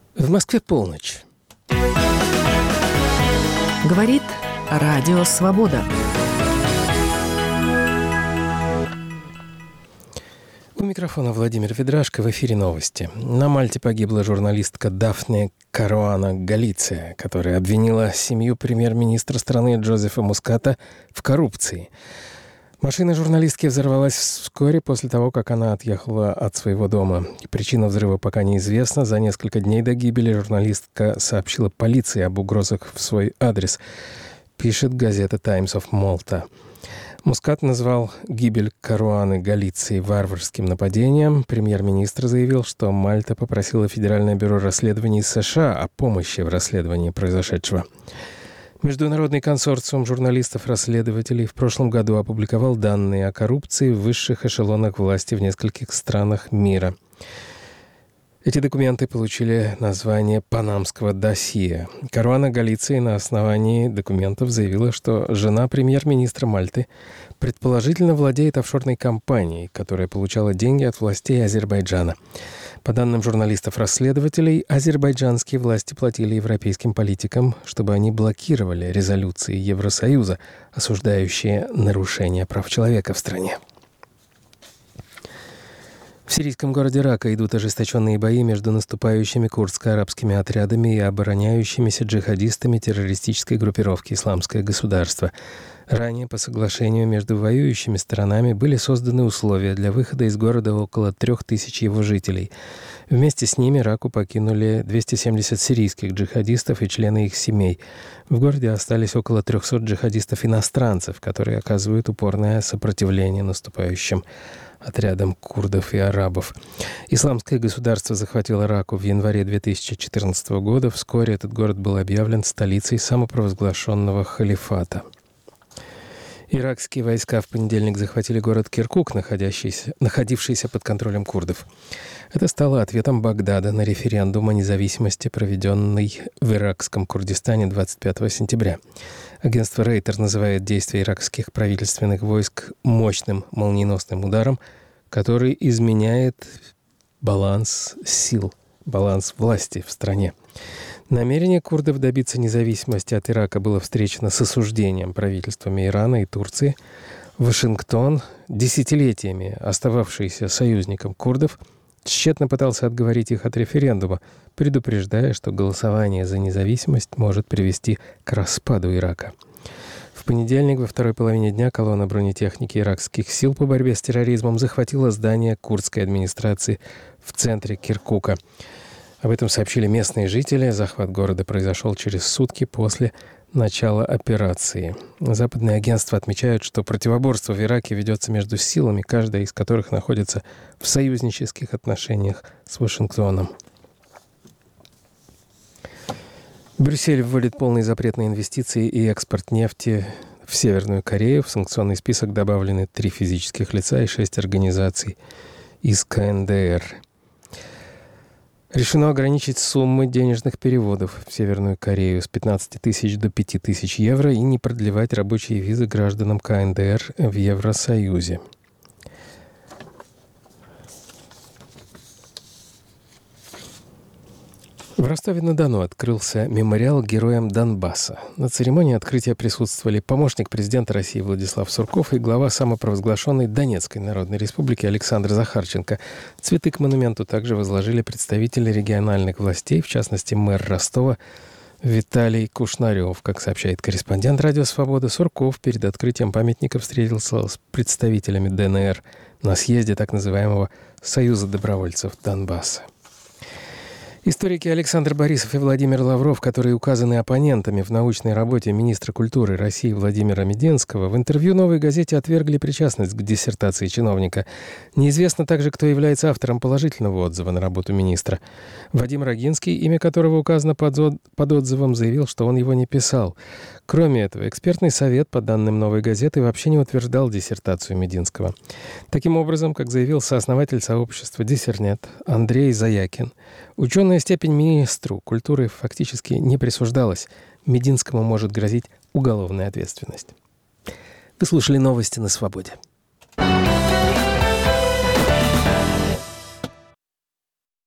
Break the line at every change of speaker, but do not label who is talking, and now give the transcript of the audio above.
В Москве полночь.
Говорит Радио Свобода.
У микрофона Владимир Ведрашко. В эфире новости. На Мальте погибла журналистка Дафне Каруана Галиция, которая обвинила семью премьер-министра страны Джозефа Муската в коррупции. Машина журналистки взорвалась вскоре после того, как она отъехала от своего дома. Причина взрыва пока неизвестна. За несколько дней до гибели журналистка сообщила полиции об угрозах в свой адрес, пишет газета «Times of Malta». Мускат назвал гибель Каруаны Галиции варварским нападением. Премьер-министр заявил, что Мальта попросила Федеральное бюро расследований США о помощи в расследовании произошедшего. Международный консорциум журналистов-расследователей в прошлом году опубликовал данные о коррупции в высших эшелонах власти в нескольких странах мира. Эти документы получили название «Панамского досье». Каруана Галиция на основании документов заявила, что жена премьер-министра Мальты предположительно владеет офшорной компанией, которая получала деньги от властей Азербайджана. По данным журналистов-расследователей, азербайджанские власти платили европейским политикам, чтобы они блокировали резолюции Евросоюза, осуждающие нарушения прав человека в стране. В сирийском городе Рака идут ожесточенные бои между наступающими курдско-арабскими отрядами и обороняющимися джихадистами террористической группировки «Исламское государство». Ранее по соглашению между воюющими сторонами были созданы условия для выхода из города около 3000 его жителей. Вместе с ними Раку покинули 270 сирийских джихадистов и члены их семей. В городе остались около 300 джихадистов-иностранцев, которые оказывают упорное сопротивление наступающим отрядам курдов и арабов. Исламское государство захватило Раку в январе 2014 года. Вскоре этот город был объявлен столицей самопровозглашенного халифата. Иракские войска в понедельник захватили город Киркук, находившийся под контролем курдов. Это стало ответом Багдада на референдум о независимости, проведенный в иракском Курдистане 25 сентября. Агентство Рейтер называет действия иракских правительственных войск мощным молниеносным ударом, который изменяет баланс сил, баланс власти в стране. Намерение курдов добиться независимости от Ирака было встречено с осуждением правительствами Ирана и Турции. Вашингтон, десятилетиями остававшийся союзником курдов, тщетно пытался отговорить их от референдума, предупреждая, что голосование за независимость может привести к распаду Ирака. В понедельник во второй половине дня колонна бронетехники иракских сил по борьбе с терроризмом захватила здание курдской администрации в центре Киркука. Об этом сообщили местные жители. Захват города произошел через сутки после начала операции. Западные агентства отмечают, что противоборство в Ираке ведется между силами, каждая из которых находится в союзнических отношениях с Вашингтоном. Брюссель вводит полный запрет на инвестиции и экспорт нефти в Северную Корею. В санкционный список добавлены 3 физических лица и 6 организаций из КНДР. Решено ограничить суммы денежных переводов в Северную Корею с 15 тысяч до 5 тысяч евро и не продлевать рабочие визы гражданам КНДР в Евросоюзе. В Ростове-на-Дону открылся мемориал героям Донбасса. На церемонии открытия присутствовали помощник президента России Владислав Сурков и глава самопровозглашенной Донецкой Народной Республики Александр Захарченко. Цветы к монументу также возложили представители региональных властей, в частности мэр Ростова Виталий Кушнарев. Как сообщает корреспондент «Радио Свобода», Сурков перед открытием памятника встретился с представителями ДНР на съезде так называемого «Союза добровольцев Донбасса». Историки Александр Борисов и Владимир Лавров, которые указаны оппонентами в научной работе министра культуры России Владимира Мединского, в интервью «Новой газете» отвергли причастность к диссертации чиновника. Неизвестно также, кто является автором положительного отзыва на работу министра. Вадим Рогинский, имя которого указано под отзывом, заявил, что он его не писал. Кроме этого, экспертный совет, по данным «Новой газеты», вообще не утверждал диссертацию Мединского. Таким образом, как заявил сооснователь сообщества «Диссернет» Андрей Заякин, ученая степень министру культуры фактически не присуждалась. Мединскому может грозить уголовная ответственность. Вы слушали новости на Свободе.